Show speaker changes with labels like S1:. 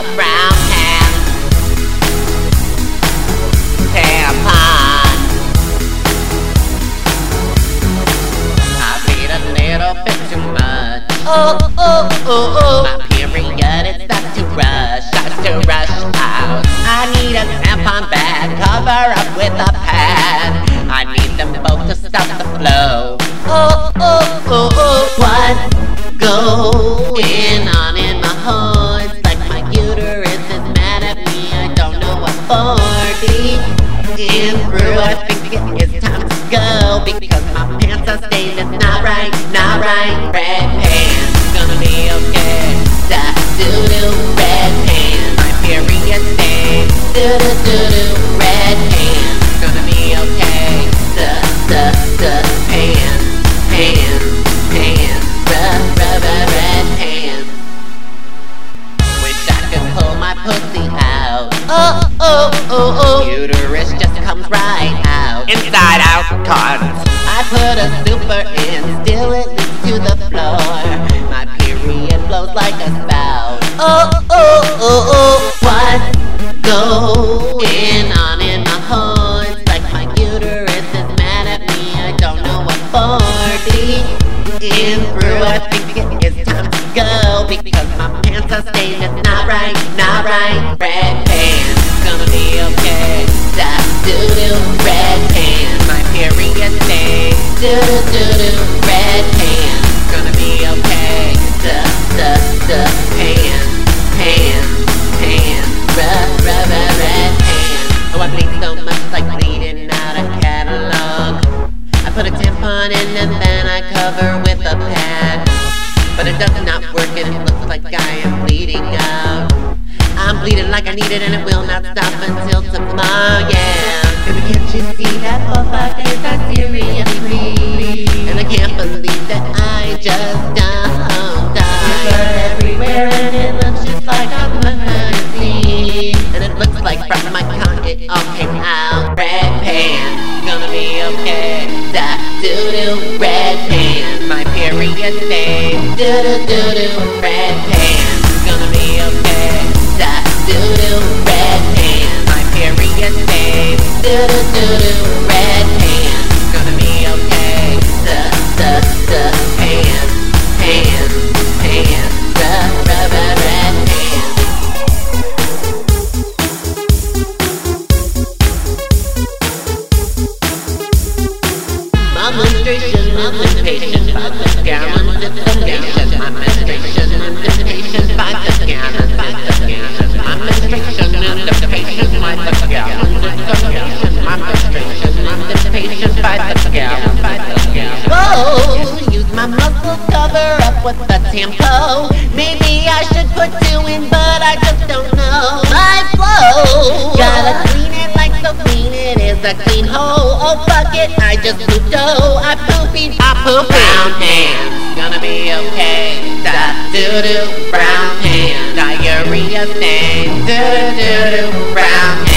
S1: brown pants, tampon. I beat a little bit too much. My period, it starts to rush out. I need a tampon bag, cover up with a pad. I need them both to stop the flow. What's going on in my heart? It's like my uterus is mad at me. I don't know what for. Deep in through, I think it is time to go, because my pants are stained. It's not right, not right. Red pants, gonna be okay. Da doo doo, red pants. My period stained. Doo doo doo doo, red pants, gonna be okay. Da pants, red pants. Wish I could pull my pussy out. Uterus just comes right out.
S2: Inside out, cunt.
S1: I put a super in, still it leads to the floor. My period blows like a spout. What's going on in my heart? It's like my uterus is mad at me. I don't know what for. Deep in through, I think it is time to go, because my pants are stained. It's not right, not right. Red pants, gonna be okay. Da doo doo, red pants. My period stained. Doo doo doo, red pants, gonna be okay. Da pants, red pants. Oh, I bleed so much like bleeding out a catalog. I put a tampon in and then I cover with a pad, but it does not work and it looks like I am bleeding out. I'm bleeding like I need it and it will not stop until tomorrow, yeah. Baby, can't you see that for 5 days I seriously, and I can't believe that I just don't die. Blood everywhere and it looks just like I'm hurting, and it looks like from my cock it all came out. Red pants, gonna be okay. Da doo doo, red pants. My period stained. Doo doo doo doo, red pants, gonna be okay. Da doo doo, red pants. My period stained. Doo doo doo doo, red pants, gonna be okay. Da pants, red pants. My menstruation is impatient by the gallon distillation. My menstruation is impatient by the gallon distillation. My menstruation is impatient by the gallon distillation. My menstruation is impatient by the gallon distillation. Whoa, use my muscles, cover up with the tampon. Maybe I should put 2 in, but I just don't know. My flow, gotta clean it like so clean. It is a clean hole. Oh fuck it, I just pooped. I poop brown pants, gonna be okay. Da doo doo, brown pants. Diarrhea stain. Doo doo doo, brown pants.